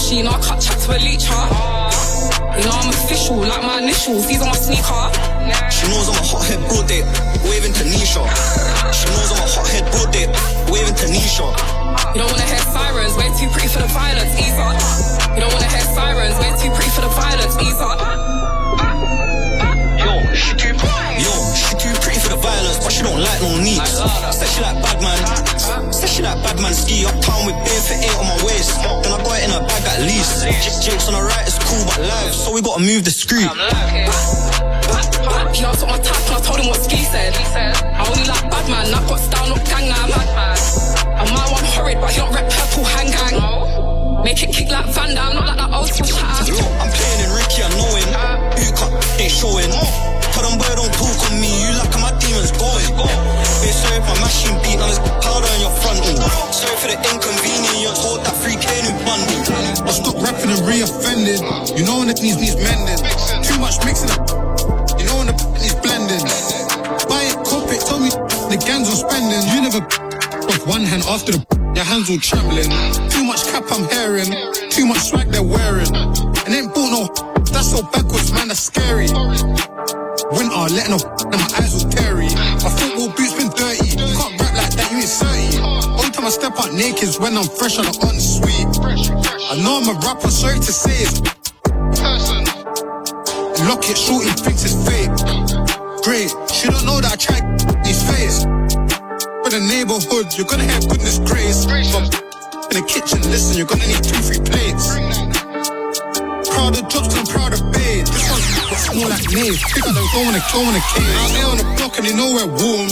machine, I'll cut chat to a leech, huh? You know I'm official, like my initials, these are my sneaker. She knows I'm a hothead broad day, waving to Nisha. She knows I'm a hothead broad day, waving to Nisha. You don't wanna hear sirens, we're too pretty for the violence, ease up. You don't wanna hear sirens, we're too pretty for the violence, ease up. She too pretty for the violence, but she don't like no needs. Said she like bad man, said she like bad man. Ski uptown with bare for 8 on my waist. Then I got it in a bag at least. Jake's on the right, it's cool but live, so we gotta move the street. He asked what my type and I told him what Ski said. I only like bad man, I've got style, not gang now. And my one horrid, but he don't rep purple hang gang. Make it kick like Van Damme, not like that old school chat. I'm playing in Ricky, I know him. Who cut ain't showing. Tell them boy don't talk on me, you like how my demons going. Hey, sorry if my machine beat, now there's powder in your frontal. Sorry for the inconvenience, hold that 3K new bundle. I stopped rapping and re-offended. You know when it needs mending. Too much mixing up. You know when the needs blending. Buy it, cop it, tell me the gangs are spending. You never off one hand after your hands all trembling. Too much cap I'm hearing, too much swag they're wearing. And ain't bought no, that's so backwards, man, that's scary. Winter, letting off and my eyes all teary. My football boots been dirty, can't rap like that, you ain't 30. Only time I step out naked is when I'm fresh on the ensuite. I know I'm a rapper, sorry to say it's person. Lock it, shorty thinks it's fake. Great, she don't know that I tried his face. For the neighborhood, you're gonna have goodness grace. From in the kitchen, listen, you're gonna need 2-3 plates. Proud of jobs, I'm proud of babe. This one's more like me. Think I don't go in a cave. I'm here on the block and you know we're warm.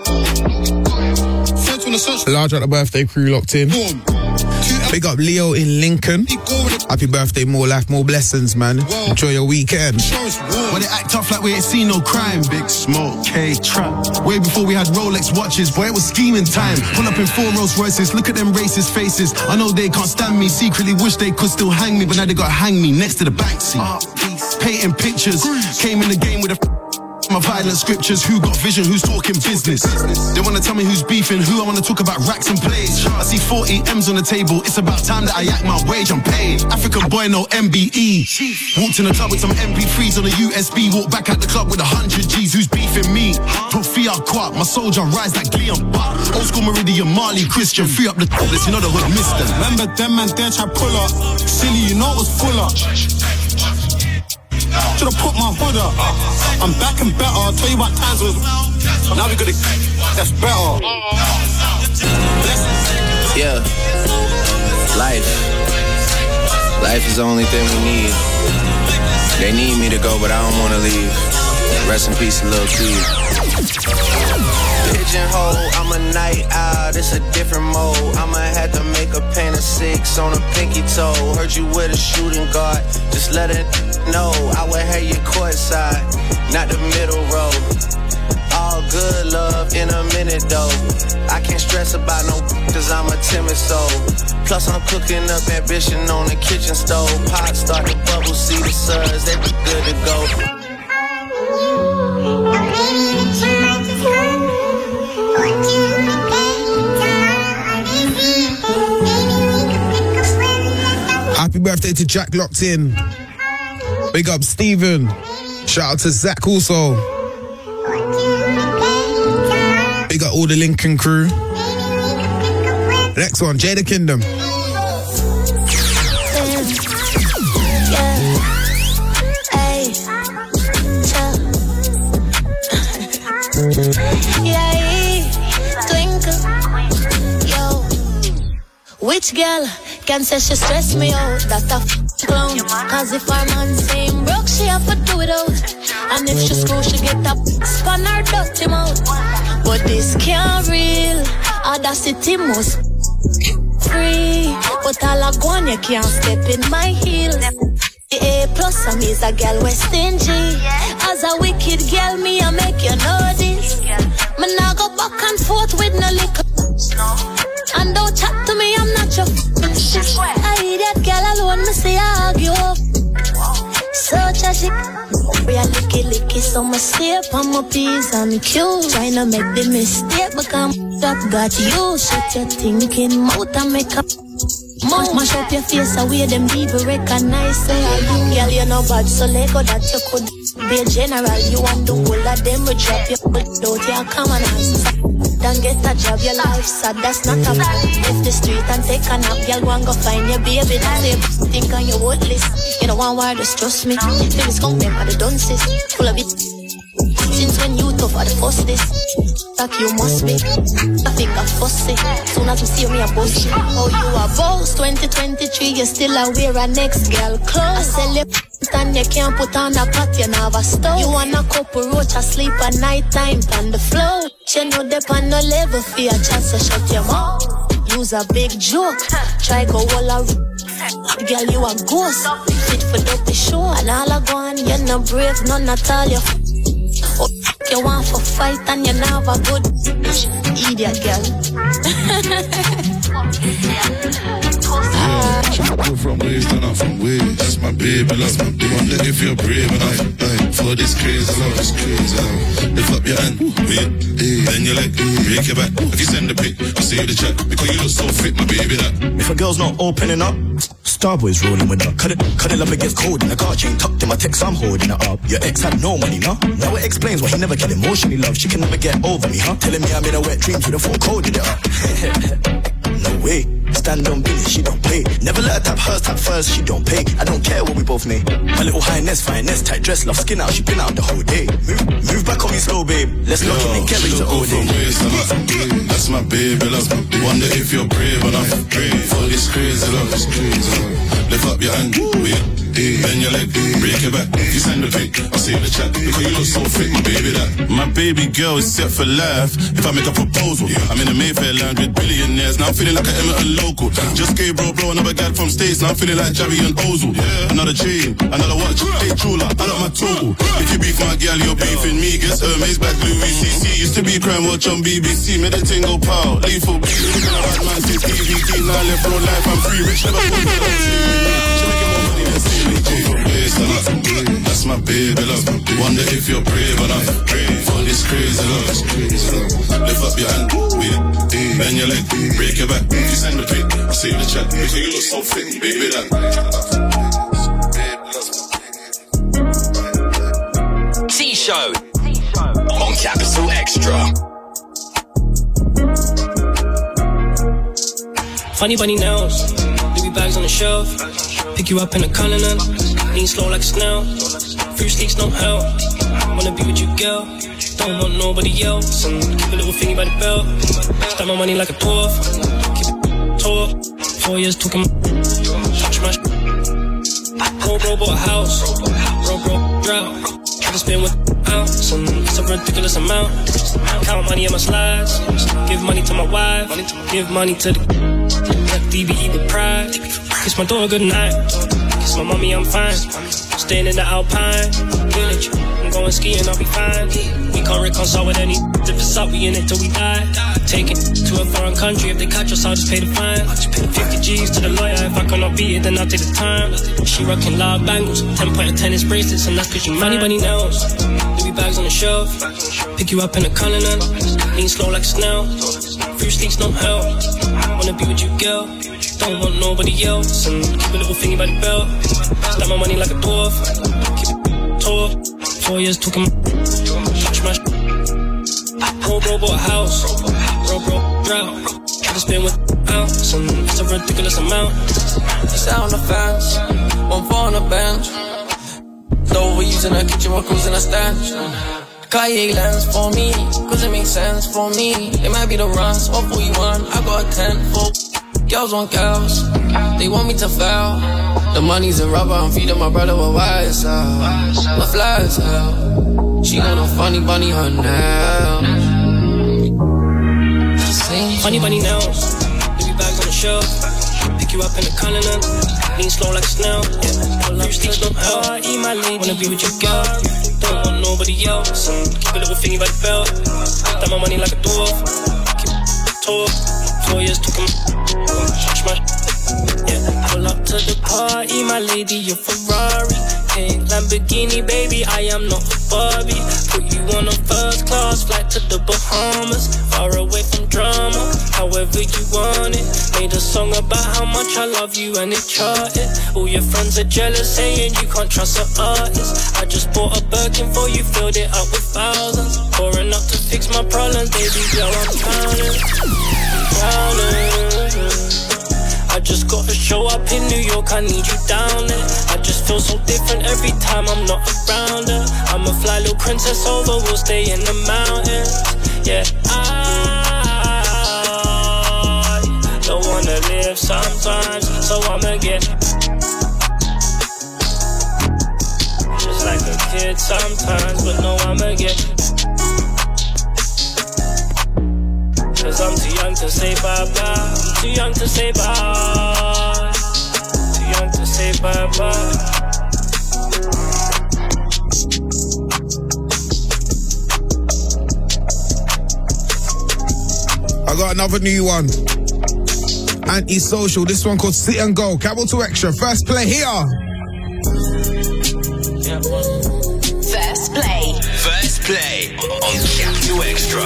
Friends wanna search. Large out the birthday crew locked in. Warm. Big up Leo in Lincoln. Happy birthday, more life, more blessings, man. Enjoy your weekend. When they act tough like we ain't seen no crime. Big Smoke, K-Trap. Way before we had Rolex watches, boy, it was scheming time. Pull up in 4 Rolls Royces, look at them racist faces. I know they can't stand me, secretly wish they could still hang me, but now they gotta hang me next to the Banksy. Painting pictures, came in the game with my violent scriptures. Who got vision, who's talking business? They wanna tell me who's beefing, who I wanna talk about racks and plays. I see 40 M's on the table, it's about time that I act my wage, I'm paid. African boy, no MBE. Walked in the club with some MP3s on a USB, walked back at the club with 100 G's, who's beefing me? Put Fiat Quat, my soldier rise like Leon Buck. Old school Meridian, Marley, Christian, free up the toilets, you know the hood missed them. Remember them and there try pull up. Silly, you know it was full up. Should've put my hood up. I'm back and better. I'll tell you what times was. Now we gotta. That's better. Yeah. Life is the only thing we need. They need me to go, but I don't wanna leave. Rest in peace, Lil T. Pigeonhole, I'm a night owl, it's a different mode. I'ma have to make a paint of 6 on a pinky toe. Heard you with a shooting guard, just let it know. I would have you courtside, not the middle row. All good love in a minute though. I can't stress about no cause I'm a timid soul. Plus I'm cooking up ambition on the kitchen stove. Pot start to bubble, see the suds, they be good to go. Happy birthday to Jack locked in. Big up Steven. Shout out to Zach also. Big up all the Lincoln crew. Next one, Jada Kingdom. Which girl can say she stress me out? That a clown. Cause if her man seem broke, she have to do it out. And if she screw, she get up, spun her dirty mouth. But this can't real. Audacity must free. But all I go on, you can't step in my heels. A plus and me's a girl with stingy. As a wicked girl, me I make you know this. Me nah go back and forth with no liquor. And don't chat to me, I'm not your shit. I hear that girl alone, me say I argue. Such a chick. We are licky, so my step on my P's and Q's. Trying to make the mistake, but I'm that got you. Shut your thinking mouth and make up. Mash up your face away, them people recognize say you. Girl, you're no bad, so let go that you could be a general. You want the whole of them will drop your foot out your common eyes. Don't get a job, your life sad, that's not a Left the street and take a nap, girl, go and go find your baby. That's it, think on your word list. You don't want why, just trust me. Things come them at the dunces, full of it. Since when you tough at the first this, like you must be. I think I'm fussy. Soon as you see me, I boast. Oh, you are boast. 2023, you still a wear a next girl clothes. I sell you and you can't put on a pot, you never stove. You want a couple roach, I sleep at night time on the floor. You know they on no level for your chance to shut your mouth. Use a big joke, try go all a girl, you a ghost. Fit for the show, and all I go on, you're not brave, none at all. You want for fight and you never a good idiot girl. Go from ways to not from ways. That's my baby, that's my baby. Wonder if you're brave enough for this crazy love, this crazy love. Lift up your hand, then your leg, break your back. If you send the pic, I'll see the chat. Because you look so fit, my baby, that. If a girl's not opening up, Starboy's rolling with her. Cut it up against cold in the car chain tucked in my text, I'm holding it up. Your ex had no money, no? Now it explains why he never get emotionally loved. She can never get over me, huh? Telling me I'm in a wet dreams with a full coded it up. No way, stand on business, she don't play. Never let her tap hers, tap first, she don't pay. I don't care what we both made. My little highness, fineness, tight dress, love skin out, she been out the whole day. Move back on me slow, babe. Let's lock in and get ready to all day. That's my baby, that's my baby. Wonder if you're brave enough for this crazy love, this crazy love. Lift up your hand, bend your leg, break your back. If you send the pic, I'll see the chat. Because you look so fit, my baby, that. My baby girl is set for life. If I make a proposal, I'm in a Mayfair land with billionaires. Now I'm feeling like an Emerton local. Just gave bro another guy from States. Now I'm feeling like Javi and Ozil. Another chain, another watch. Hey Chula, I love my tool. If you beef my girl, you're beefing me. Guess Hermes back Louis CC. Used to be crime watch on BBC. Made the thing go pow. Lethal beat. Looking at bad man since DVD. Now I left bro life. I'm free, rich, never put me on TV. She making more money than that's my baby, love. Wonder if you're brave enough for this crazy love, this crazy love. Lift up your hand, bend your leg, break your back. If you send the pic, I'll save the chat. Because you look so fit, baby, that. T-Show on Capital Extra. Funny bunny nails, Louis bags on the shelf. Pick you up in a Cullinan, lean slow like a snail. Few sleeps, no help. Wanna be with you, girl. Don't want nobody else. And keep a little thingy by the belt. Stack my money like a dwarf. Keep it tall. 4 years talking. Touch my bro bought a house. Bro drought. Try to spend with ounce. And it's a ridiculous amount. Count money in my slides. Give money to my wife. Give money to the DBE with pride. Kiss my daughter good night. Kiss my mommy, I'm fine. Staying in the Alpine village. I'm going skiing, I'll be fine. We can't reconcile with any. If it's up, we in it till we die. Take it to a foreign country. If they catch us, I'll just pay the fine. 50 G's to the lawyer. If I cannot beat it, then I'll take the time. She rocking loud bangles, 10-point tennis bracelets, and that's cause you money bunny nails. Louis bags on the shelf. Pick you up in a Cullinan. Lean slow like a snail. Few sleeps, no help. Wanna be with you, girl. Don't want nobody else. And keep a little thingy by the belt. Stack my money like a dwarf. Keep it tall. 4 years talking. Touch my bro bought a house. Bro drought. Try to spend with ounce. And it's a ridiculous amount. Sound the fans. 1 4 on the bench. Overusing the kitchen, we're cruising a stench. Kaye lens for me, cause it makes sense for me. It might be the runs, 141, I got a 10 for girls want girls, they want me to fail. The money's a rubber, I'm feeding my brother with YSL. My fly as hell, she got a funny bunny, her nails. Funny bunny nails, Louis bags on the shelf. Pick you up in a Cullinan, lean slow like a snail. Few sleeps, no help. Eat my lady, wanna be with your girl. Don't want nobody else. And keep a little thingy by the belt. Stack my money like a dwarf. Keep it tall. 4 years talking. Touch my pull up to the party, my lady, your Ferrari. pink Lamborghini, baby, I am not a Barbie. Put you on a first class flight to the Bahamas, far away from drama, however you want it. Made a song about how much I love you and it charted. All your friends are jealous, saying you can't trust an artist. I just bought a Birkin for you, filled it up with thousands. Pouring up to fix my problems, baby girl, I'm drowning. I just gotta show up in New York, I need you down there. I just feel so different every time I'm not around her. I'm a fly little princess over, we'll stay in the mountains. Yeah, I don't wanna live sometimes, so I'ma get just like a kid sometimes, but no, I'ma get, cause I'm too young to say bye-bye. I'm too young to say bye. Too young to say bye-bye. I got another new one. Antisocial. This one called Sit and Go. Capital Extra. First play here. First play. First play on Capital Extra.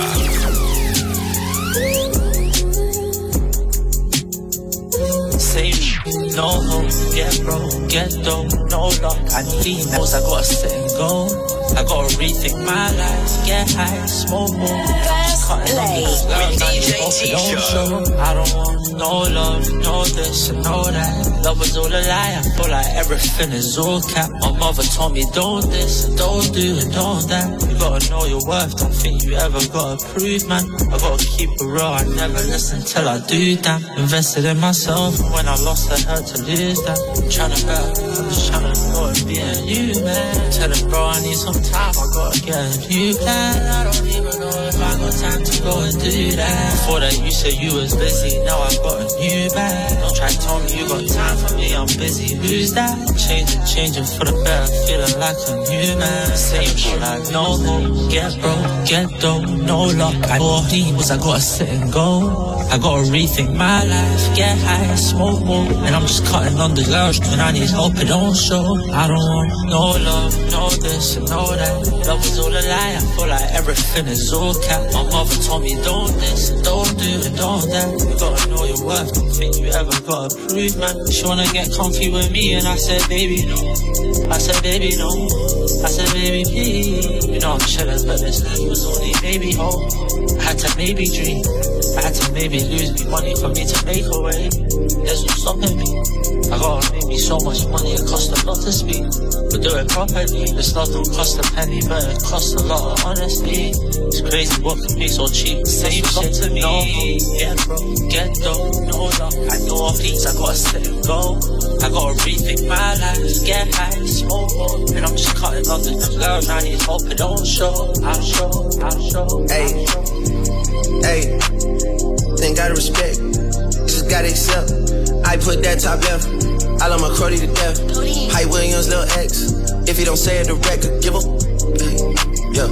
No hope, get broke, get dough, no luck. I need emails, I gotta sit and go. I gotta rethink my life, get high, smoke more. First play with DJ T-Show. I don't want no love, no this and no that. Love was all a lie, I feel like everything is all cap. My mother told me don't this, and don't do and don't that. You gotta know your worth, don't think you ever gotta prove, man. I gotta keep it real, I never listen till I do that. Invested in myself, and when I lost I had to lose that. I'm tryna better, I'm just tryna go and be a new man. Tell him bro I need some time, I gotta get a new plan. I don't even know if I got time to go and do that. Before that you said you was busy, now I got a new bag. Don't try to tell me you got time for me, I'm busy, who's that? Changing for the better, feeling like a new man. Same shit like no hope, get broke, get dough, no luck. I bought demons, I gotta sit and go. I gotta rethink my life, get high, smoke more. And I'm just cutting on the girls when I need help, it don't show. I don't want no love, no this and no that. Love was all a lie, I feel like everything is all cap. My mother told me don't this and don't do and don't that. You gotta know your worth, don't think you ever gotta prove, man. She wanna get comfy with me and I said baby no. I said baby no. I said baby please. You know I'm chillin', but this was only baby hope. I had to maybe dream, I had to maybe lose me money for me to make a way. There's no stopping me. I gotta make me so much money, it costs a lot to speak. But do it properly, this love don't cost a penny, but it costs a lot of honesty. It's crazy what can be so cheap, same shit to me. No, get broke, get dough, no luck. I know all these, I gotta sit and go. I gotta rethink my life, get high, smoke more. And I'm just cutting off the girls, I need hope it don't show. I'll show. Hey, hey, then gotta respect, just gotta accept. I put that top left, I love my Crody to death. Hype Williams, Lil X, if he don't say it direct, give up. Yeah.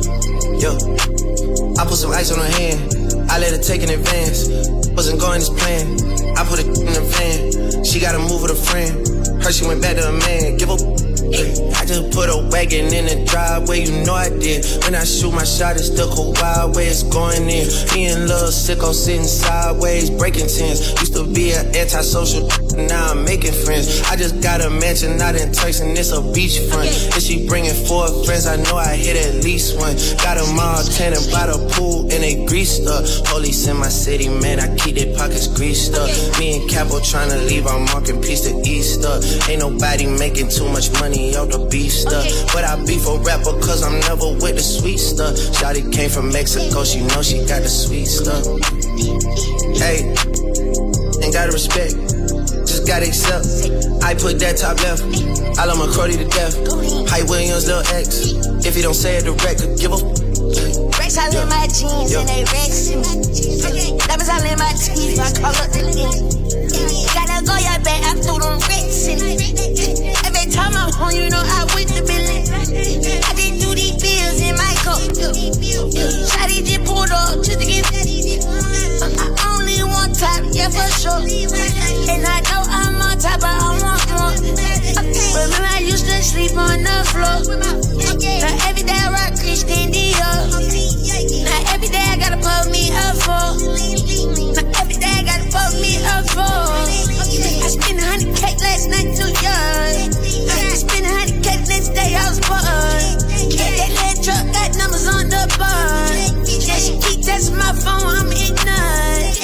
I put some ice on her hand, I let her take in advance. Wasn't going as planned, I put it in the van. She gotta move with a friend, her she went back to a man, give up. I just put a wagon in the driveway, you know I did. When I shoot my shot, it's the cold wild way it's going in. Me and Lil Sicko sitting sideways, breaking tens. Used to be an antisocial, now I'm making friends. I just got a mansion out in Turks and it's a beachfront. If she bringing 4 friends, I know I hit at least one. Got them all tanning by the pool and they greased up. Police in my city, man, I keep their pockets greased up. Me and Capo tryna leave our marking piece to Easter. Ain't nobody making too much money out the beef stuff. But I beef a rapper cause I'm never with the sweet stuff. Shawty came from Mexico, she know she got the sweet stuff. Hey, ain't gotta respect, just gotta accept. I put that top left, I love my Crody to death. Hype Williams, Lil X, if he don't say it direct, give up. Rex all in my jeans and they Rex in me. Diamonds all in my teeth, I call up the link. Gotta go, y'all bet I threw them Rex in me. Every time I'm home, you know I with the billion. I did do these bills in my cup. Shawty just pulled up just to get I only want top, yeah for sure. And I know I'm on top, but I want more. Remember I used to sleep on the floor. Now every day I rock Christian Dior. Now every day I gotta put me up for. Now every day I gotta put me up for. I spent 100K last night too young. I spent 100K next day I was born. Yeah, that little truck got numbers on the board. Yeah, she keep testing my phone, I'm ignorant.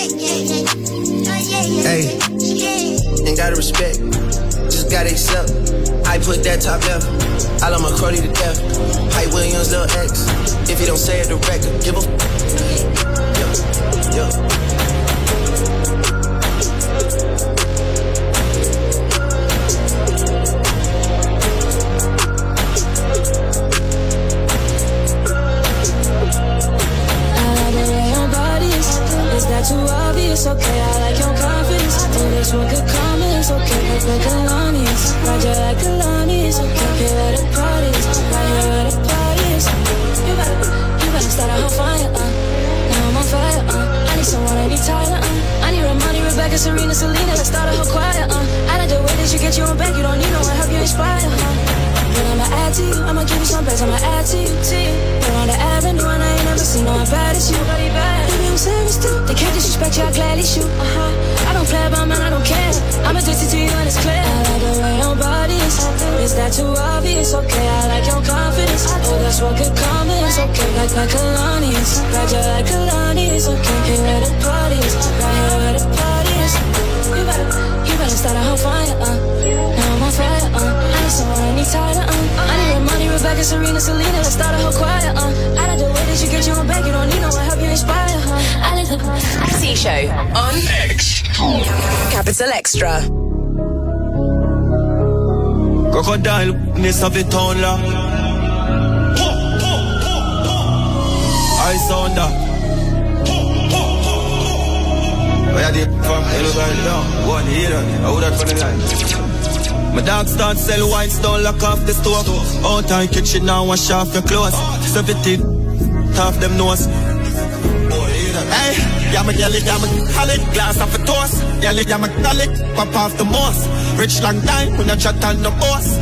Hey, ain't gotta respect, just gotta accept. I put that top left, I love my cruddy to death. Hype Williams, Lil X, if you don't say it direct, give a yeah. Too obvious, okay, I like your confidence. Oh, this one could come in, it's okay, look like Kalani's. Roger like Kalani's, okay, here at the parties. Right here at the parties. You better start a whole fire, now I'm on fire, I need someone, I need Tyler, I need Ramani, Rebecca, Serena, Selena, let's start a whole choir, I like the way that you get you on back, you don't need no one, help you inspire, But I'ma add to you, I'ma give you some best, I'ma add to you, You're on the avenue and I ain't never seen no one bad as you. Baby, I'm serious too. They can't disrespect you, I gladly shoot. I don't play about man, I don't care. I'm addicted to you and it's clear. I like the way your body is. Is that too obvious? Okay, I like your confidence. Oh, that's what could come in. It's okay, like Kalani's. Roger like Kalani's. Okay, here at the parties. Right here at the parties. You better start a whole fire, Now I'm on fire, I need someone, I need Tyler, I need Ramani, Rebecca, Serena, Selena, let's start a whole choir, I like the way that you get you on back, you don't need no one, help you inspire, I like the C Show on X. Capital Extra. Crocodile, ness of it on la. I sound that. Where I did from everybody down. One here, I would have for the line. My dog start sell wine, don't lock off the stove. Out in kitchen now, wash off your clothes. 17, half them nose. Hey, yeah, my girl, yeah, my colleague, glass off a toast. Yeah, my colleague, pop off the most. Rich long time, when I chat on the boss.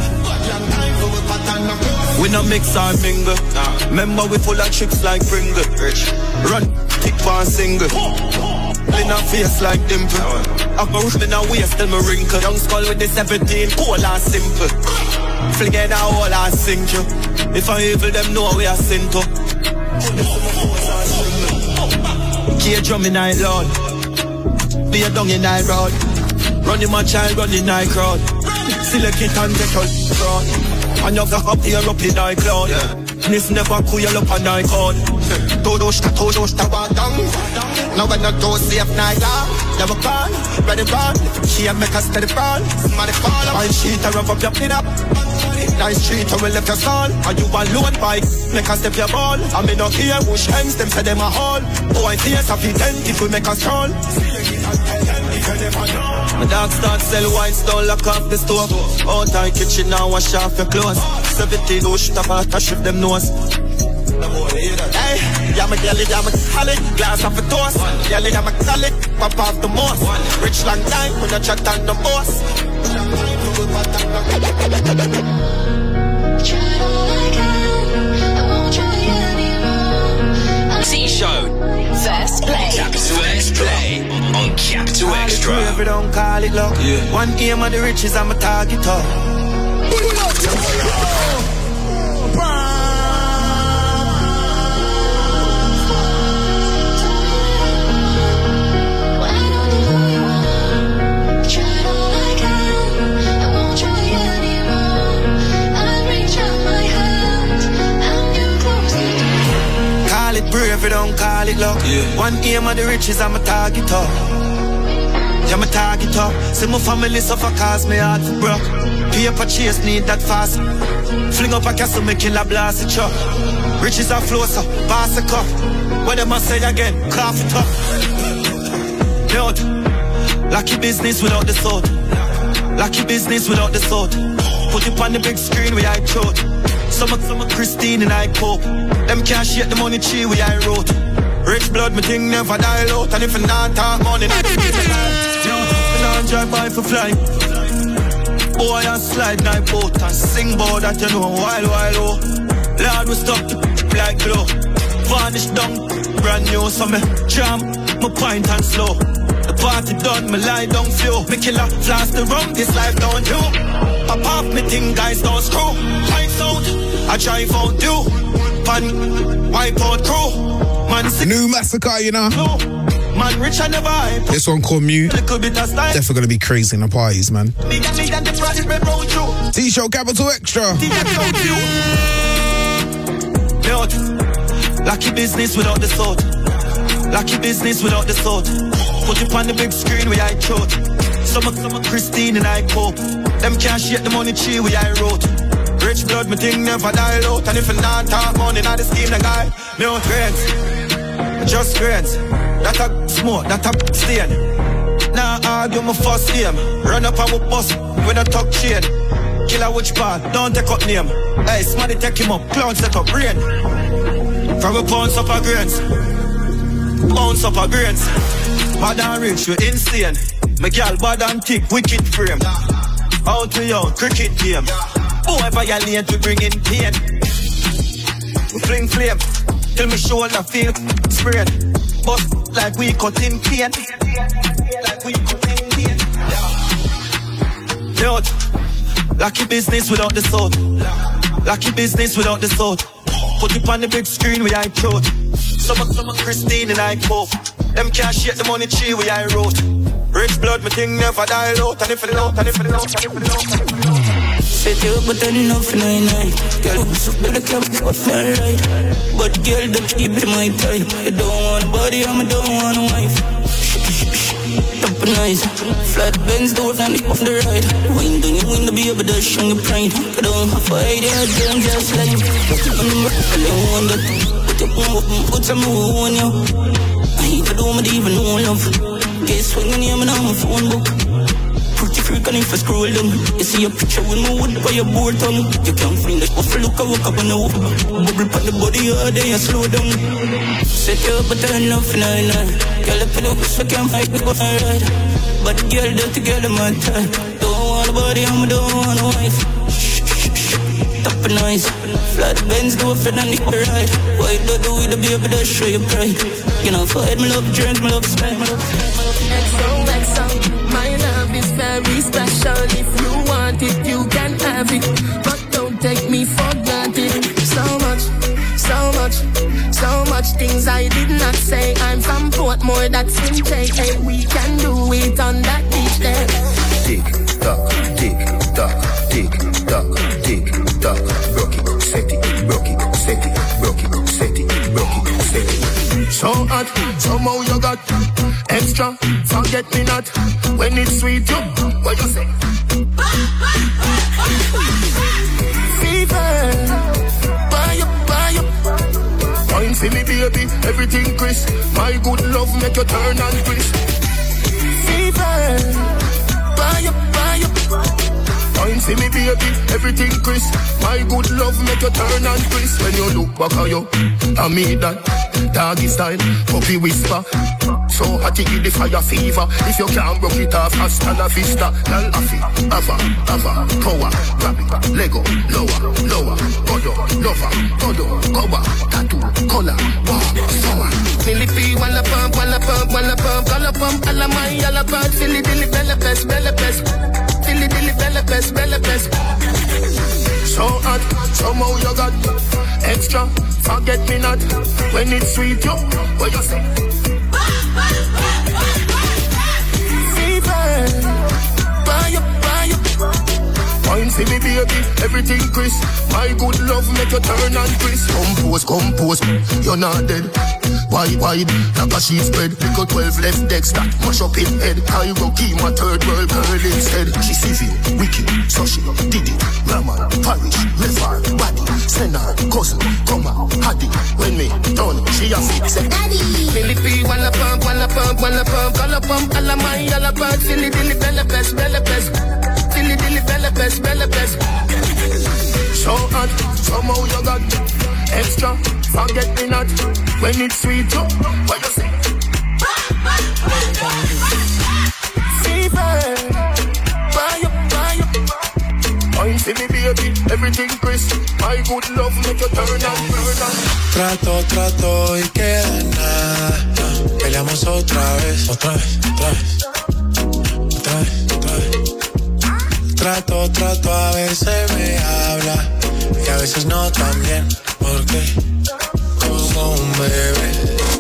We no mix or mingle. Remember we full of chips like Pringle. Rich, run, thick for single. In a face like dimple. I go rush in a waist till me wrinkle. Young skull with the 17, cool and simple. Fling in a hole and sink you. If I evil them know we are sin to. Key drum in I Lord. Be a dung in I road. Running my child, running I crowd. Select it and get all fraud. And you got up here up in I cloud. This never cool you up on I code. Todosh ta wadang. Now when I do safe night never gone, ready run. She make us steady fall. Somebody fall up. I sheet her up your pin up. Nice street I will left your son. And you alone bike, make us step your ball. I mean not here, push hands, them say them a haul. Oh I fears of it if we make us stroll. My dog start sell wine, don't lock off the stove. Out in kitchen now, wash off your clothes. 17 push top out, touch with them nose. Hey, yeah, my girl, yeah, my colleague, glass off a toast. Yeah, yeah, my colleague, pop off the most. Rich long time, when I chat on the boss. C Show, first play. Capital X play on Capital Extra. If you don't call it luck, one game of the riches, I'm a target up. Brave, you don't call it luck. One aim of the riches, I'm a target up. Yeah, I'm a target up. See my family suffer cause me heart broke. Paper chase need that fast. Fling up a castle, me kill a blast it up. Riches are flow, so pass the cup. What them I say again, cough it up. Note, lucky business without the sword. Lucky business without the sword. Put it on the big screen where I throat. Some Christine and I cope. Them can't shake the money tree where I wrote. Rich blood, me thing never die out. And if I not talk money, I don't drive by for fly. Boy, I slide night boat and sing about that, you know, while, oh. Lord, we stop like glow. Vanish down, brand new, so me jam, my pint and slow. The party done, me lie down flow. Me killer flash the rum, this life don't do. Pop off me thing, guys don't screw. Lights out, I drive out you. Pan, wipe out crew. Man, new massacre, you know. Man, rich I never hype. This one called Mute. Definitely gonna be crazy in the parties, man. T-Show Capital Extra. Lucky business without the sword. Lucky business without the sword. Put it on the big screen where I chode. Some Christine and I Pope. Them can't shake the money tree where I wrote. Rich blood, me thing never die out. And if I not talk money, not the scheme the guy. No grants, just grants. That a smoke, that a stain. Now argue my first name. Run up our bus with a tuck chain. Killer which part, don't take up name. Hey, somebody take him up, clown set up brain. From a pounds up a grains. Pounds up a grains. Bad and rich, you insane. My girl bad and thick, wicked frame. Out to you, cricket game. Boy, violate, we bring in pain. We fling flame, till me shoulder feel spread. Bust like we cut in pain. Like we cut in pain. Note, lucky business without the sword. Lucky business without the sword. Put it on the big screen where I chode. Some Christine and I Pope. Them can't shake the money tree where I wrote. Rich blood, me thing never die out. And if it out, and if it out, and if it out. Set you up but enough in the night. Girl, so better club, what's not right. But girl, don't keep it my type. You don't want a body, I don't want a wife. Top and nice. Flat Benz, door and the off the ride. Wind on you, win the baby, dash on your pride. I don't have a idea, don't just like. On the rock, I don't want that. Put some more on you. I don't even know love. Guess when your name and I'm a phone book. Pretty freak and if I scroll down, you see a picture with my wood by your board tongue. You can't find it, off look, I walk up on the wall. Bubble on the body, all day I slow down. Set you up but turn off in a night. Girl, up in the house, I can't fight me, but I ride. But the girl, they're together, my time. Don't want a body, I don't want a wife. Top and nice. Flat Benz, do a friend and the ride. Why do the way the baby, that show your pride. You know, fight, me love drink, me love spend, me love. XOXO, my love is very special. If you want it, you can have it. But don't take me for granted. So much things I did not say. I'm from Portmore, that's in Tay. Hey, we can do it on that beach there. Tick tock, tick tock, tick tock, tick tock. Broke it, set it, broke it, set it, broke it, set it, broke it, set it. So hot, somehow you got extra. Forget me not when it's sweet. You, what you say? Fever. Wine for me baby, everything crisp. My good love make you turn and twist. Fever, buy up. Wine for me baby, everything crisp. My good love make you turn and twist. When you look back at you, I mean that doggy style, puppy whisper. So hot it give the fire fever. If you can't broke it off, hasta la vista. Lal afi, ava, power, grab it, Lego, lower, godo, lover, cover, tattoo, color, wow, summer. Philippi, walla pump, color pump, alla my yalla bird, Philly dilly bella pest, Philly dilly bella pest. So hot, somehow you got extra, forget me not, when it's sweet, yo, what you say? Fever, buy up. Wine for me baby, everything crisp. My good love make you turn and crisp. Compose, you're not dead. Wide, like a sheet spread. Little 12 left decks that mash up in head. Cairo key, my third world girl instead. She civil, wicked, so she did it. Raman, parish, river, body, Senna, cousin, come out, Haddy. When me done, she a fix it. Daddy. Philippi, walla pump, color pump, alla my yalla bird, Philly dilly bella pest. Philly dilly bella pest. So hot, somehow you got extra, forget me not, when it's sweet, yo, what you say? Fever, buy up. see me baby, everything crisp. My good love make you turn and burn and. Trato y queda nada. Peleamos otra vez. Trato, a veces me habla y a veces no tan bien, porque como un bebé.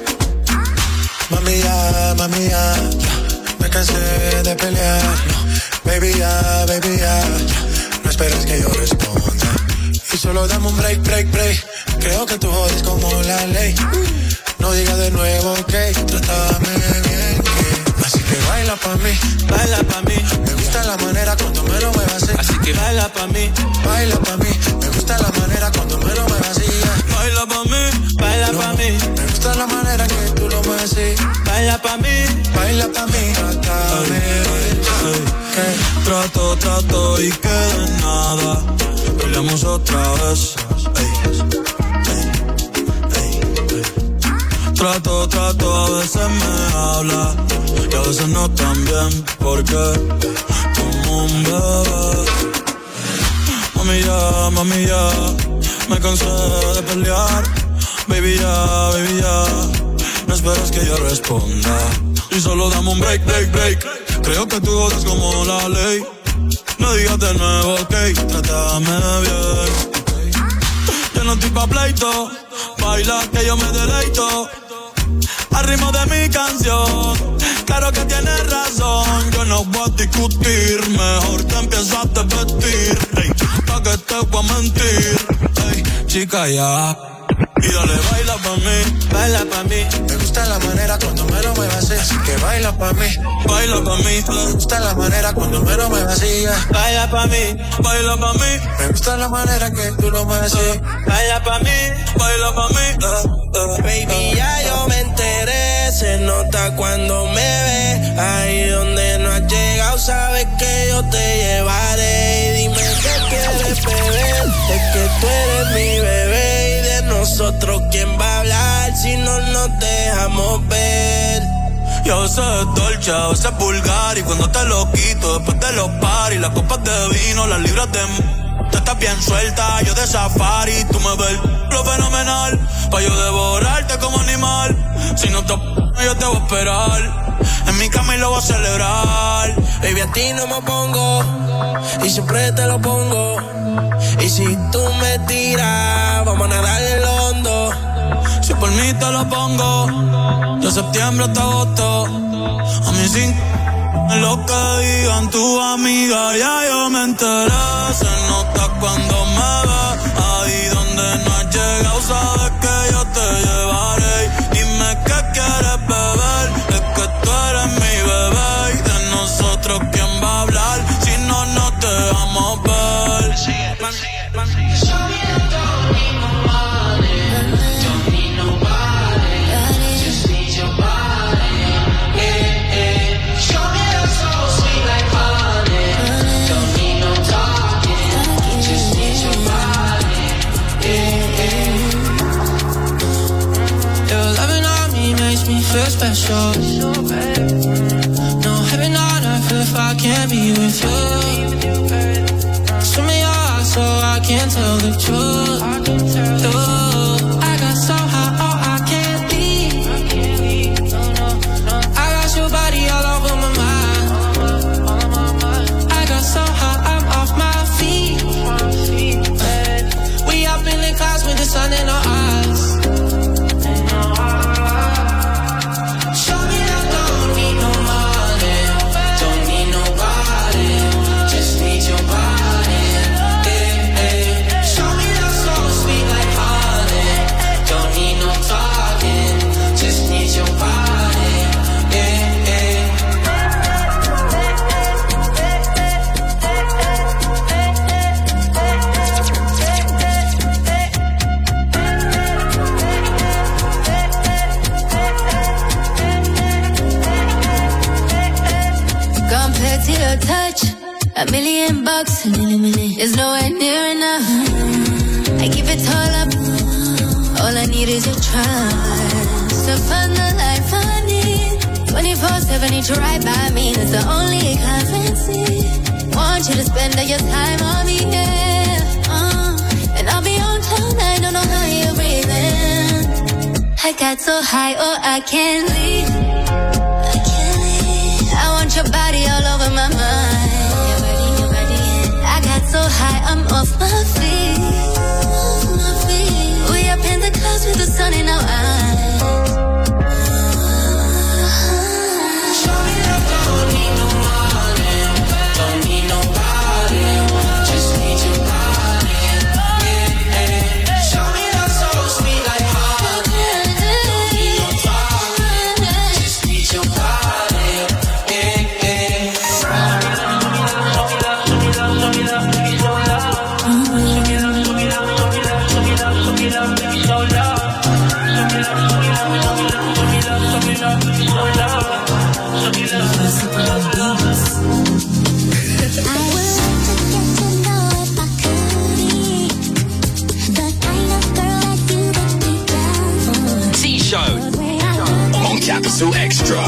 Mami ya, me cansé de pelear. Baby ya, no esperes que yo responda. Y solo dame un break. Creo que tú jodes como la ley. No digas de nuevo, ok, trátame bien, así que baila pa' mí. Me gusta la manera cuando me lo muevas así. Así que baila pa' mí. Me gusta la manera cuando me lo muevas así. Baila pa' mí. Me gusta la manera que tú lo mueves así. Baila pa' mí. Trátame bien. Trato y que de nada. Peleamos otra vez. Trato, a veces me habla y a veces no tan bien, porque como un bebé. Mami ya, me cansé de pelear. Baby ya, no esperes que yo responda. Y solo dame un break. Creo que tú jodes como la ley. No digas de nuevo, ok, trátame bien. Yo no estoy pa' pleito, baila que yo me deleito. Al ritmo de mi canción, claro que tienes razón. Yo no voy a discutir, mejor te empiezas a vestir, hey, pa' que te voy a mentir, hey, chica ya. Y dale, baila pa' mí. Me gusta la manera cuando me lo muevas así. Así que baila pa' mí. Me gusta la manera cuando me lo muevas así. Baila pa' mí. Me gusta la manera que tú lo mueves así. Baila pa' mí. Baby, ya yo me enteré. Se nota cuando me ve. Ahí donde no has llegado, sabes que yo te llevaré. Y dime qué quieres beber. Es que tú eres mi bebé. Nosotros, ¿quién va a hablar si no nos dejamos ver? Y a veces es dolce, a veces es vulgar. Y cuando te lo quito, después de los paris, las copas de vino, las libras de... Tú estás bien suelta, yo de safari. Tú me ves lo fenomenal, pa' yo devorarte como animal. Si no te yo te voy a esperar. En mi cama y lo voy a celebrar. Baby, a ti no me pongo y siempre te lo pongo. Y si tú me tiras, vamos a nadar en lo hondo. Si por mí te lo pongo, de septiembre hasta agosto. A mí sin lo que digan tu amiga, ya yo me enteré. Se nota cuando me ves. Ahí donde no has llegado, sabes que yo te llevaré. Dime qué quieres beber, es que tú eres mi bebé. Y de nosotros, ¿quién va a hablar si no nos dejamos ver? Feel special. No heaven on earth if I can't be with you. Show me your eyes so I can tell the truth. I got so high, oh I can't leave. I got your body all over my mind. I got so high, I'm off my feet. We up in the clouds with the sun in our eyes. $1 million in a minute is nowhere near enough. I keep it all up. All I need is your trust to find the life I need. 24/7 need you right by me. That's the only currency. Want you to spend all your time on me, yeah. I got so high, oh, I can't leave. I want your body all over my mind. Your body. I got so high, I'm off my feet. We up in the clouds with the sun in our eyes. Show me that don't need no money, don't need nobody, just need your body. Yeah. Show me that so sweet like honey, don't need no talking, just need your body. Yeah. T-Show on Capital Extra.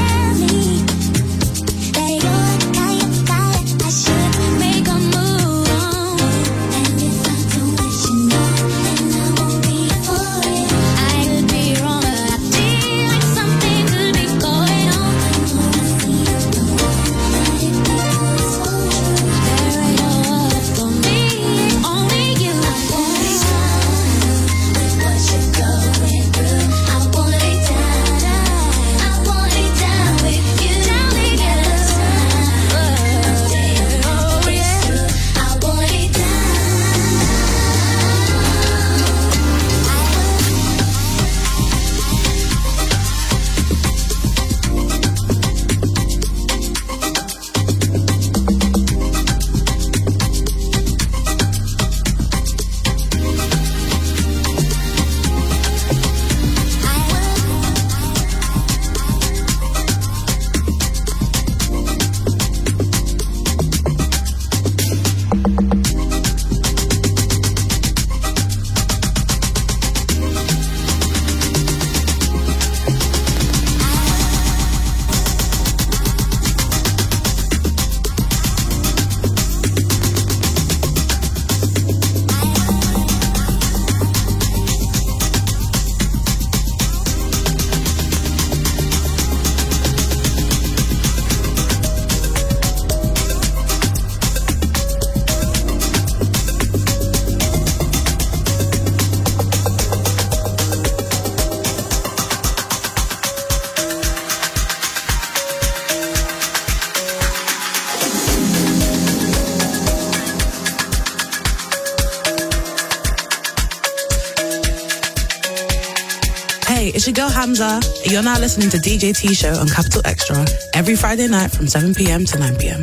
It's your girl Hamza. You're now listening to DJ T-Show on Capital Extra every Friday night from 7 p.m. to 9 p.m.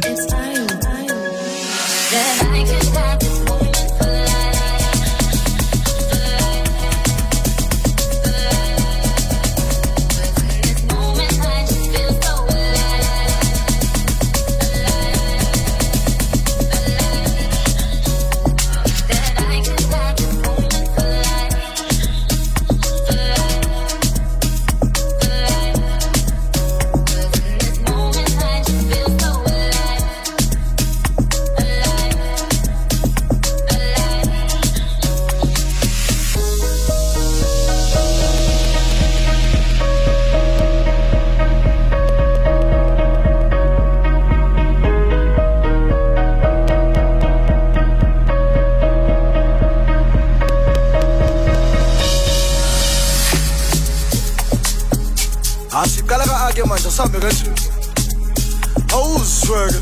Sabe kathi awuzweke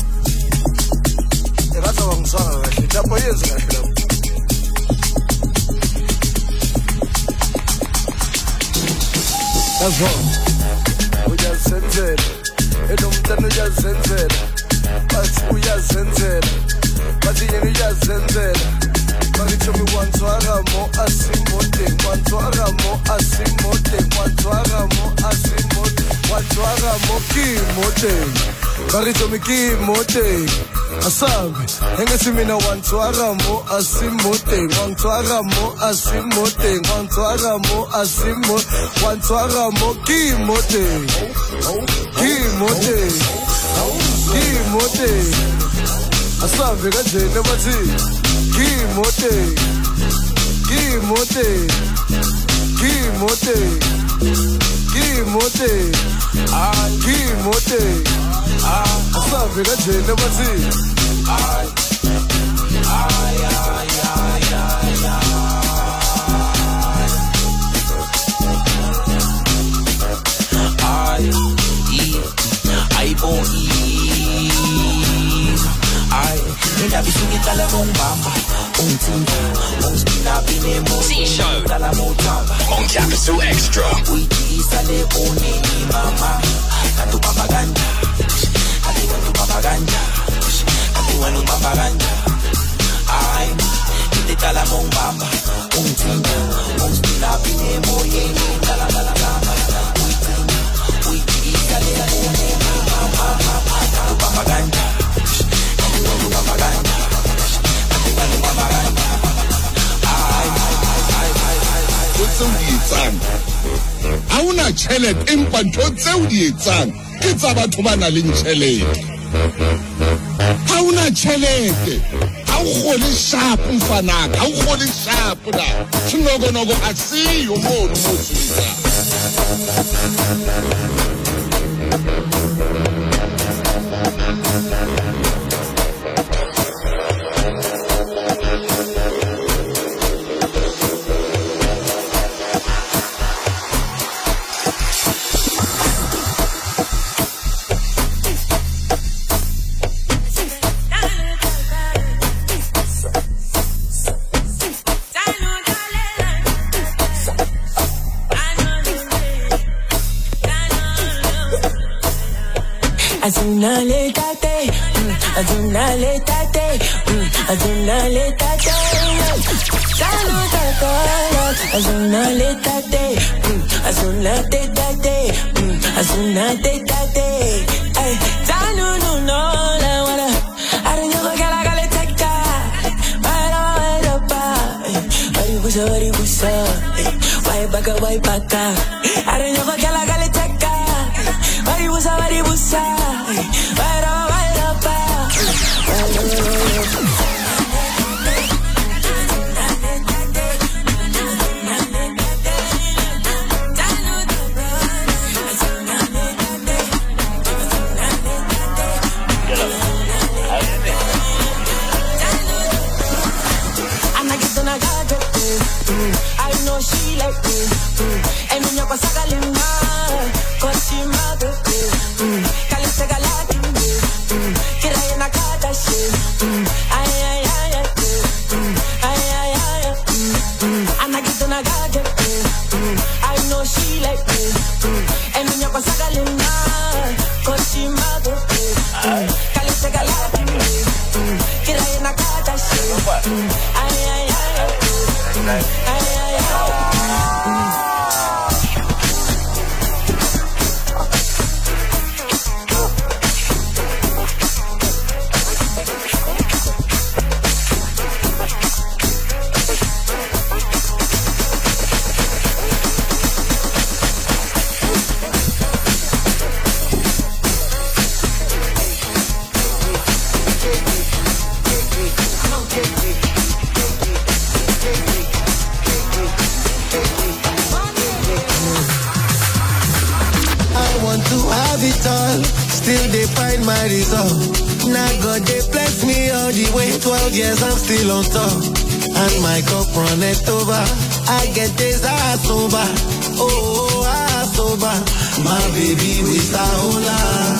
engathi awangizwanga kahle lapho yenze kahle lapho yazona uyazenzela enomntana uyazenzela bathi uyazenzela bathi yena uyazenzela bakithi mi wantswakamo asimote wantswakamo asimote wantswakamo asimote wantswakamo kimote bakithi mi kimote asabe engesi mina wantswakamo asimote wantswakamo asimote wantswakamo asimote wantswakamo kimote kimote kimote asabe kanjena bathi kimote kimote T-Show on Capital Extra. Ha una tšhelete empa ntho tseo di etsang ke tsa batho ba na leng tšhelete. Ha una tšhelete ha o gole sharp mfanaka ha o gole sharp na tshinogonoko a siyo mono mo tsitsa. Still they find my result. Now God they bless me all the way. 12 years I'm still on top. And my cup runneth over. I get this ass over. Oh, ass over. My baby with a hola.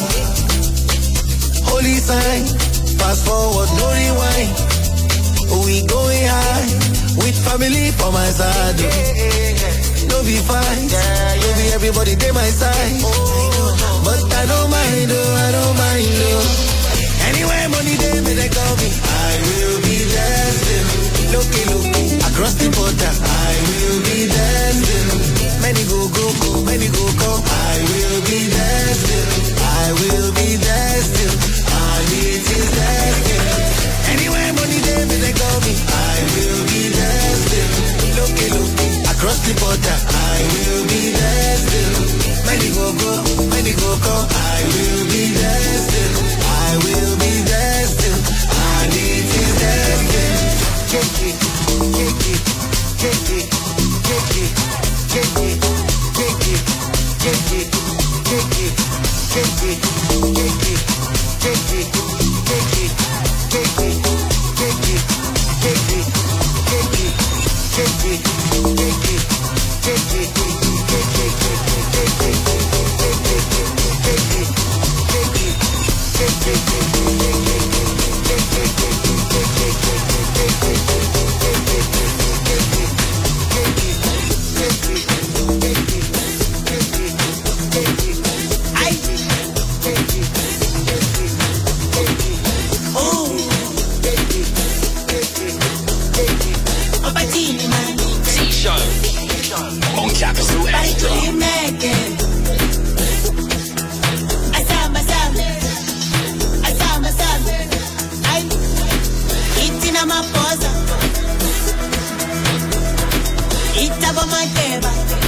Holy sign. Fast forward, no rewind. We going high. With family for my side. No be fine. No be everybody they my side. But I don't mind, I don't mind, Anyway, money they may they call me. I will be dancing. Looky, across the border. I will be dancing. Many go, many go. I will be dancing. I will be dancing. And it is dancing. Anyway, money they may they call me. I will be dancing. Looky, across the border. I will be dancing. Many go, many go. I will be dancing. I will be dancing. I need Itina maposa Itabo mateba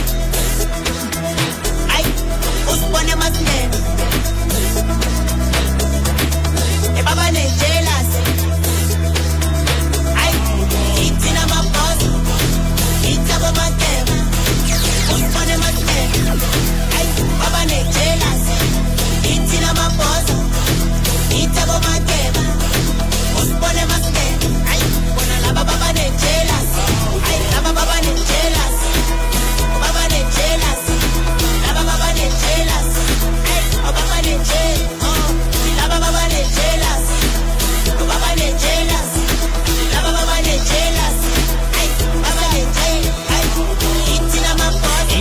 Ay, uspone mas nene E baba ne jealous Ay, itina maposa Itabo mateba Uspone mas nene Ay, baba ne jealous Itina maposa Itabo mateba Uspone mas nene Ay, bona la baba ne jealous Ay, la baba ne jealous Baba ne jealous La baba ne jealous Ay, baba ne jealous La baba ne jealous Baba ne jealous La baba ne jealous Ay, baba ne jealous Ay, itina maposa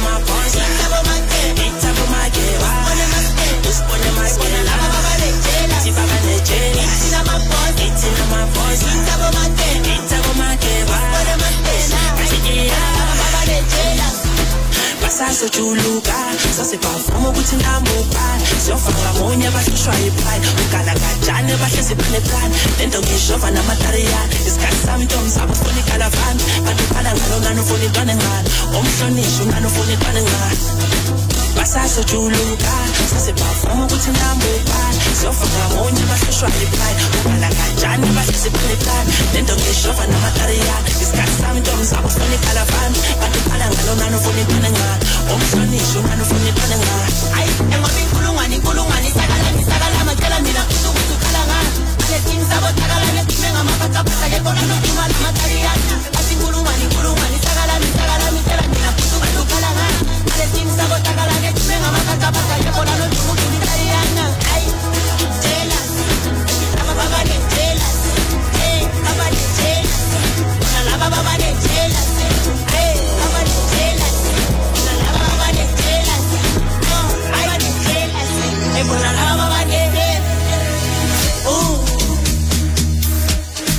Itabo mateba Itabo mateba Uspone mas nene La baba ne jealous Baba ne jealous Itina maposa Itabo mateba Itabo mateba Uspone mas nene Baba ne jealous Basaso chuluka Sase perform ukuthi ndamuka Siyofaka monye bahlushwa yiphaya Ukala kajane bahlezi plan Lento ngishova namatariyana Isikhathi sami ntombi sabo ufuna ikalavani Kanti ukhala ngalo ngani ufuna intwana engani Omhlonishwa ngani ufuna intwana engani Basaso chuluka Sase perform ukuthi ndamuka Siyofaka monye bahlushwa yiphaya Ukala kajane bahlezi plan Lento ngishova namatariyana Isikhathi sami ntombi sabo ufuna ikalavani Kanti ukhala ngalo ngani ufuna intwana engani Omhlonishwa ngani ufuna intwana engani Ay, engoma inkulungwane Sakala matela mina kusukuthi ukhala ngani Aletin sabo takala netime ngamapatapata Yekona notimali matariyana Asi inkulungwane Sakala mitela mina kusukuthi ukhala ngani Aletin sabo takala netime ngamapatapata Yekona notimali matariyana Ay, jealous Baba ne jealous Hey, baba ne jealous La baba ne jealous Hey, baba ne jealous La baba ne jealous Oh, I ne jealous Hey, la baba ne jealous Ooh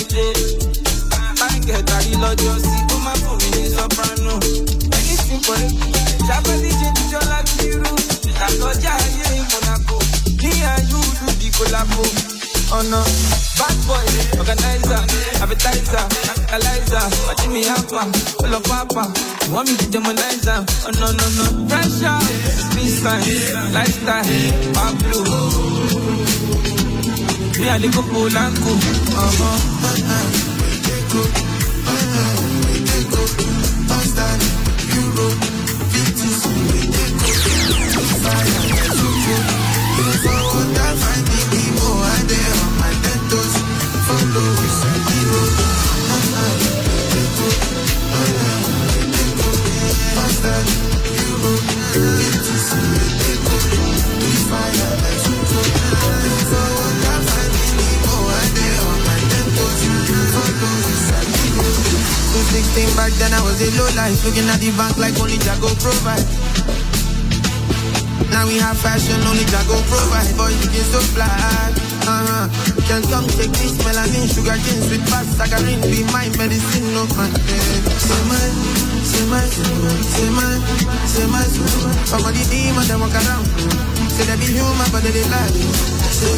day. I get a lot of see, oh my phone is soprano. Anything for it. Shabba DJ, you like Zero. I got Jaya in Monaco. Me and you do the collabo. Oh no, bad boy, organizer, advertiser, analyzer. Watching me happen, full of papa. You want me to demonize them? Oh no, no, no. Pressure, peace sign, lifestyle, Pablo. Me and the couple Lanko. Back then I was a low life, looking at the bank like only Jago provide. Now we have fashion, only Jago provide. Boys looking so fly. Can come take this melanin, sugar cane, sweet fast, saccharine, be my medicine, no man. Say my, somebody demon, they walk around. Say they be human, but they lie. Say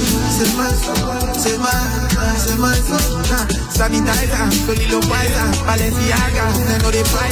my, sanitizer, Colilo Pfizer, Balenciaga, they know they fight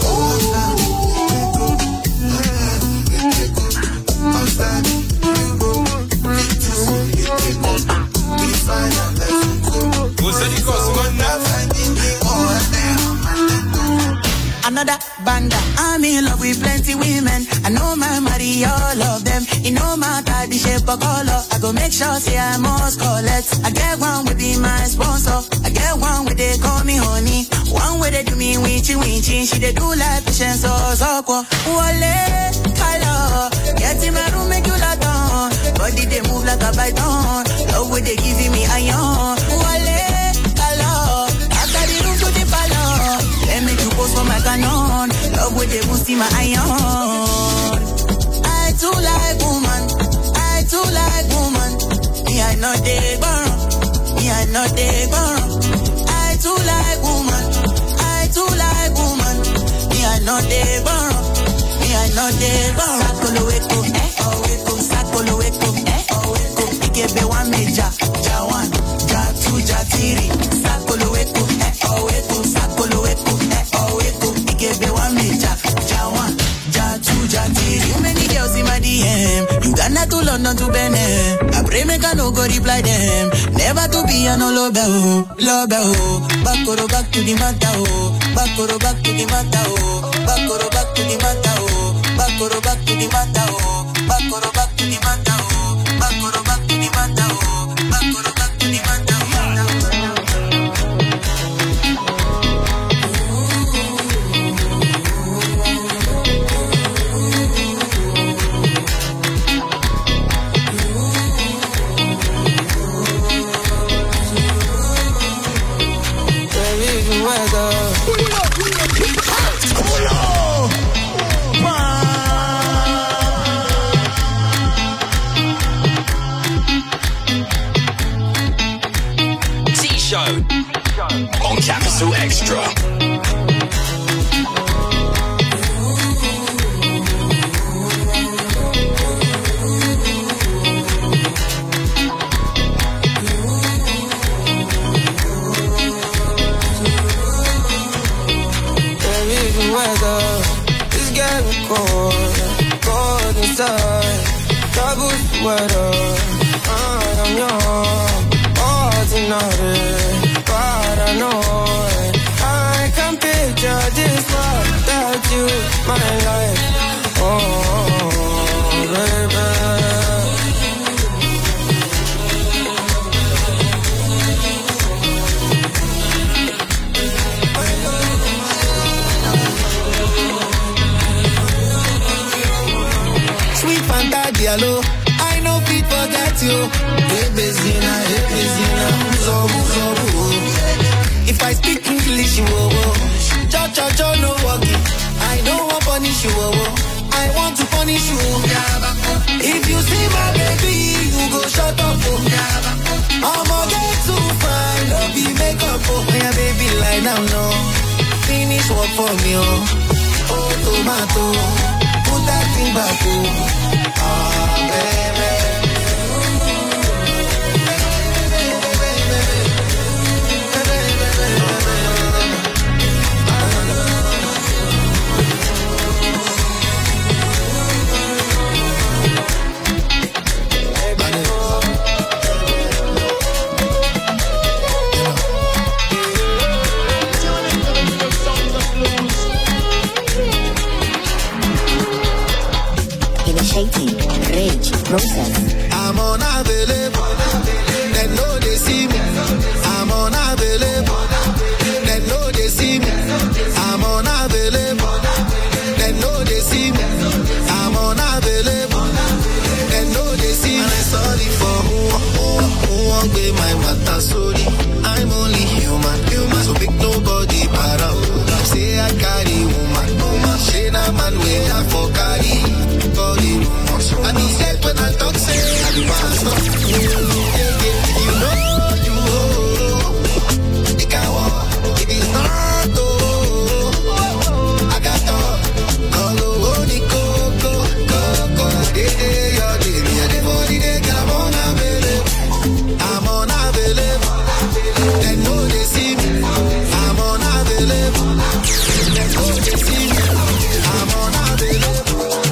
Another banda, I'm in love with plenty women. I know my marry all of them. It no matter the shape or color. I go make sure say I must collect. I get one with be my sponsor. I get one where they call me honey. One where they do me winchy. She they do like patience or soko. Wale, color. Get in my room, make you lot on. Body they move like a python. Love where they giving me iron. Wale, color. After the room to the palo. Let me do post for my canon. Love with the boost in my iron. I too like woman. Me I know they burn. I too like woman. Me I know they burn. Sakolo weko, Ikebe one major, Ja1, Ja2, Ja3. Sakolo weko, Ikebe one major, Ja1, Ja2, Ja3. Too many girls in my DM. Uganda to London to Benin. I pray make I no go reply them. Never to be a no love. Back to the matter. Back to the matter. On Capital Extra. It's getting cold inside. Double sweater, I'm young, ordinary, paranoid. I can picture this world without you, my life. Oh, baby. Hello, I know people forget you. Hey, Bezina, if I speak English, Cha, no walking. I don't want to punish you, I want to punish you. If you see my baby, you go shut up. I'ma get too fine, love you. oh, yeah, baby, lie down, no. Finish work for me, oh. Oh, tomato, put that thing back, oh. Ah, baby. Rage, process. I'm unavailable. They know they see me. I'm unavailable. They know they see me. I'm unavailable. They know they see me. I'm unavailable. They know they see me. And I'm sorry for who won't be my matter. Sorry, I'm only human. So big nobody para. Say I carry woman. Say na man wait for carry. Body I be said when I talk, say I be master. You know you hold. It can walk. It is not I got to call the coco. Day, your day, me and the body, they get I'm unavailable. They know they see me. I'm unavailable. They know they see me. I'm unavailable.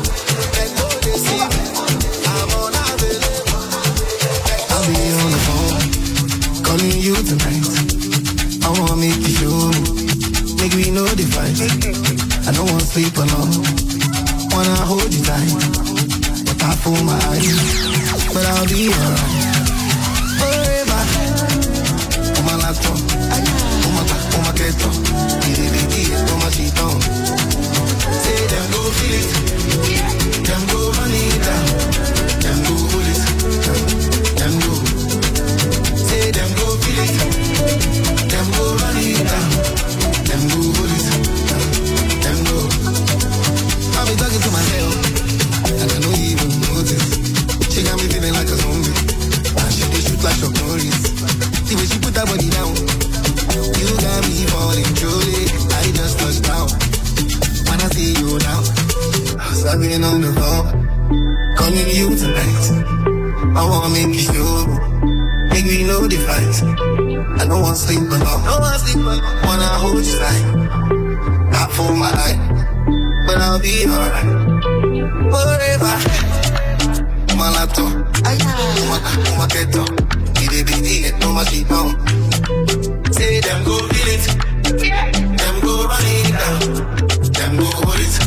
You tonight, I wanna make you show me, make we know the fight. I don't wanna sleep alone, wanna hold you tight, but I fool my eyes, but I'll be alright. Forever, on my laptop, on my keto, on my sheet on. Say them go feel it, them go run it down, them go hold it, them go. Say them go feel it, them go run it down, them go hold it, them go. I be talking to myself, and I don't even notice. She got me feeling like a zombie, and she dey shoot like Chuck Norris. The way she put that body down, you got me falling truly. I just touched down, when I see you now, I've been on the floor, calling you tonight. I wanna make you sure. Make me know the fight. I don't want to sleep alone. Wanna hold you tight. Not for my life, but I'll be alright. Forever. On my laptop, on my keto. On my sheet on. Say them go feel it. Them go run it down. Them go hold it.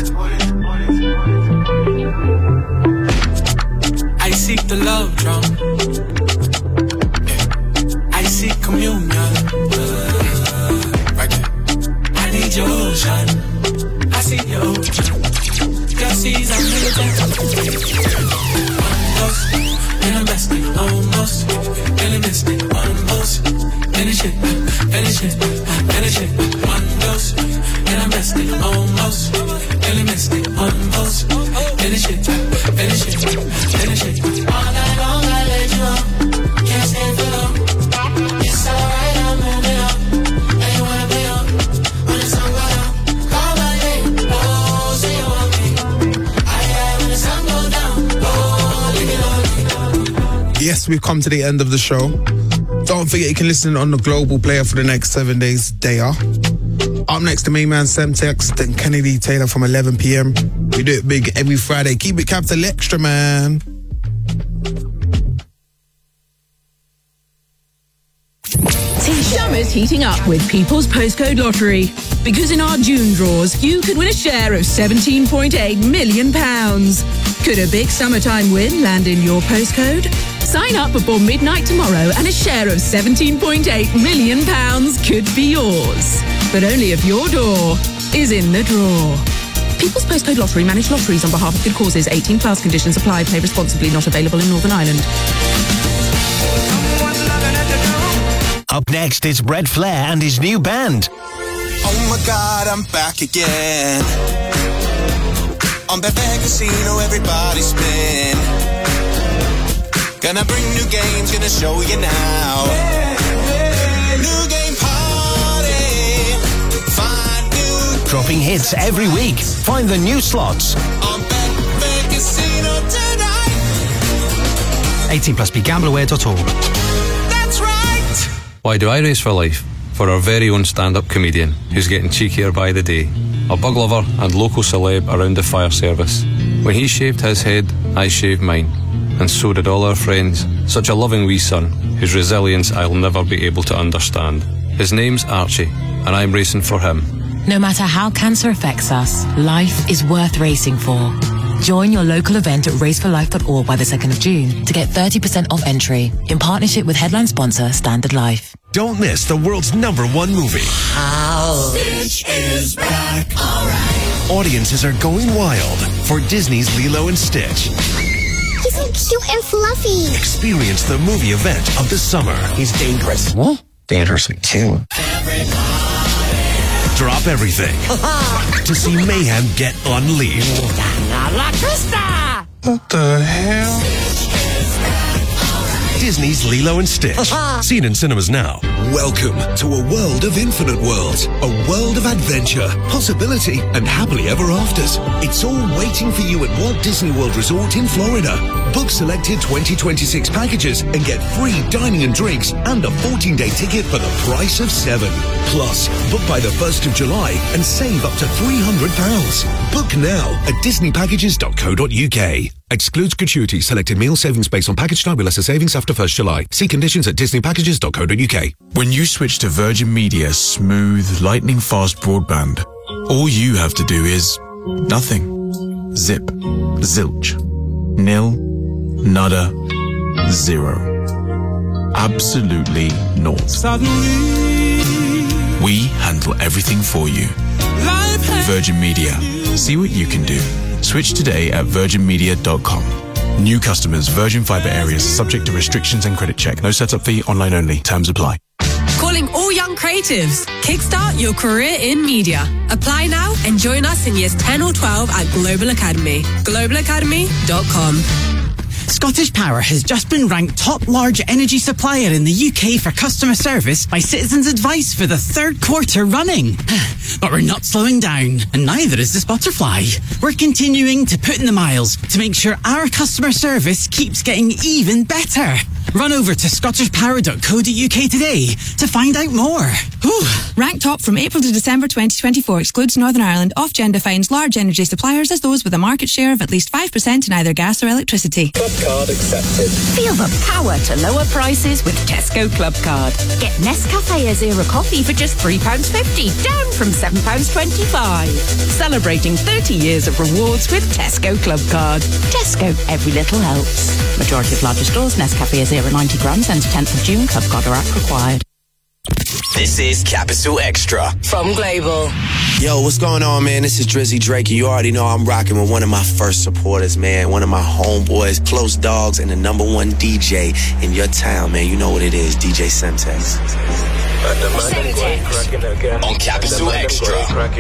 I seek the love drum. I seek communion. Right there. I need your ocean. I see your ocean. God sees I'm militant. Almost, and I'm best. Almost, and I'm best. Almost, finish it. One dose, and I'm best. Almost, and I'm best. Almost, finish it. All night long I let you up. Can't stay for long. It's alright, I'm moving up. And you wanna be up when the sun goes down. Call my name, oh, say you want me. I when the sun goes down, oh, leave it on me. Yes, we've come to the end of the show. Don't forget you can listen on the Global Player for the next 7 days. They are. Up next, the main man Semtex, then Kennedy Taylor from 11 p.m. We do it big every Friday. Keep it capital extra, man. Summer's heating up with People's Postcode Lottery. Because in our June draws, you could win a share of £17.8 million. Could a big summertime win land in your postcode? Sign up before midnight tomorrow and a share of £17.8 million could be yours. But only if your door is in the draw. People's Postcode Lottery manage lotteries on behalf of good causes. 18 plus conditions apply. Play responsibly. Not available in Northern Ireland. Up next, it's Brett Flair and his new band. Oh my God, I'm back again. On Betfair Casino, everybody spin. Gonna bring new games, gonna show you now. New game dropping hits every week. Find the new slots. On Betfair Casino tonight. 18+, begambleaware.org. That's right. Why do I race for life? For our very own stand-up comedian, who's getting cheekier by the day. A bug lover and local celeb around the fire service. When he shaved his head, I shaved mine. And so did all our friends. Such a loving wee son, whose resilience I'll never be able to understand. His name's Archie, and I'm racing for him. No matter how cancer affects us, life is worth racing for. Join your local event at raceforlife.org by the 2nd of June to get 30% off entry in partnership with headline sponsor Standard Life. Don't miss the world's #1 movie. Stitch is back. All right. Audiences are going wild for Disney's Lilo and Stitch. He's so cute and fluffy. Experience the movie event of the summer. He's dangerous. What? Dangerously too. Drop everything to see mayhem get unleashed. What the hell? Disney's Lilo and Stitch. Seen in cinemas now. Welcome to a world of infinite worlds. A world of adventure, possibility, and happily ever afters. It's all waiting for you at Walt Disney World Resort in Florida. Book selected 2026 packages and get free dining and drinks and a 14-day ticket for the price of 7. Plus, book by the 1st of July and save up to £300. Book now at disneypackages.co.uk. Excludes gratuity. Selected meal savings based on package type with lesser savings after 1st July. See conditions at disneypackages.co.uk. When you switch to Virgin Media's smooth, lightning-fast broadband, all you have to do is nothing. Zip. Zilch. Nil. Nada. Zero. Absolutely naught. We handle everything for you. Virgin Media. See what you can do. Switch today at virginmedia.com. New customers, Virgin Fibre areas, subject to restrictions and credit check. No setup fee, online only. Terms apply. Calling all young creatives. Kickstart your career in media. Apply now and join us in years 10 or 12 at Global Academy. globalacademy.com. Scottish Power has just been ranked top large energy supplier in the UK for customer service by Citizens Advice for the 3rd quarter running. But we're not slowing down, and neither is the Spotterfly. We're continuing to put in the miles to make sure our customer service keeps getting even better. Run over to scottishpower.co.uk today to find out more. Whew. Ranked top from April to December 2024 excludes Northern Ireland. Ofgem defines large energy suppliers as those with a market share of at least 5% in either gas or electricity. Club card accepted. Feel the power to lower prices with Tesco Club Card. Get Nescafe Azera coffee for just £3.50, down from £7.25. Celebrating 30 years of rewards with Tesco Club Card. Tesco, every little helps. Majority of larger stores, Nescafe Azera 90 grams, ends 10th of June. Club Card or app required. This is Capital Extra From Global. Yo, what's going on, man? This is Drizzy Drake, and you already know I'm rocking with one of my first supporters, man. One of my homeboys, close dogs, and the #1 DJ in your town, man. You know what it is, DJ Semtex. On Capital Extra.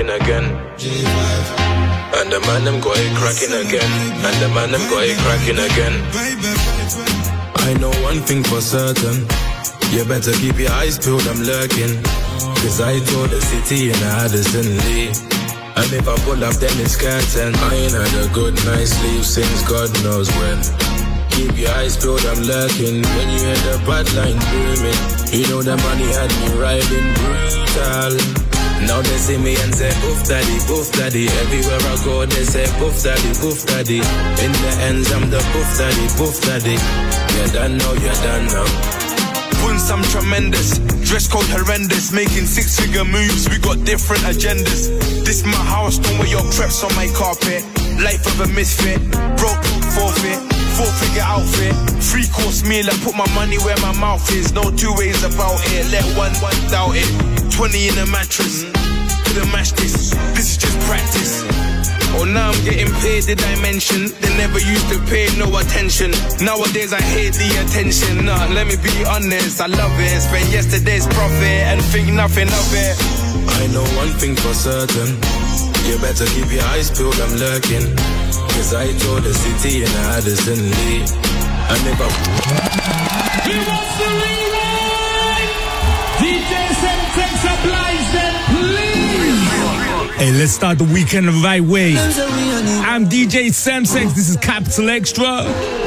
And the man them go cracking again. And the man them go cracking again. I know one thing for certain. You better keep your eyes peeled, I'm lurking. Cause I told the city in Addison Lee. And if I pull up then it's curtain. I ain't had a good night's sleep since God knows when. Keep your eyes peeled, I'm lurking. When you hear the bad line booming, you know the money had me riding brutal. Now they see me and say, boof daddy, boof daddy. Everywhere I go, they say, boof daddy, boof daddy. In the ends, I'm the boof daddy, boof daddy. You done now, you done now. Bunce, I'm tremendous. Dress code horrendous. Making 6-figure moves, we got different agendas. This my house, don't wear your creps on my carpet. Life of a misfit. Broke, forfeit. 4-figure outfit. 3-course meal, I put my money where my mouth is. No two ways about it, let one doubt it. 20 in a mattress, couldn't match this. This is just practice. Oh, now I'm getting paid, did I mention? They never used to pay no attention. Nowadays I hate the attention. Nah, let me be honest, I love it. Spend yesterday's profit and think nothing of it. I know one thing for certain. You better keep your eyes peeled, I'm lurking. Cause I told the city in Addison Lee. And if He wants to rewind! DJ Semtex applies them, please! Hey, let's start the weekend the right way. I'm DJ Semsex. This is Capital Extra.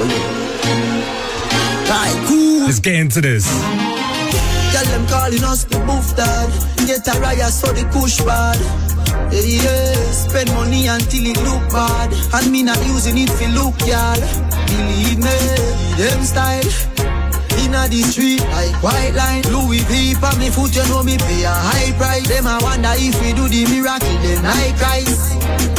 Let's get into this. Tell them calling us the boof dad. Get a riot for the kush bad. Yeah, spend money until it look bad. And me not using it for look, y'all. Believe me, them style. Inna the street, like white line. Louis V on me foot, you know me pay a high price. Them I wonder if we do the miracle, then I cry.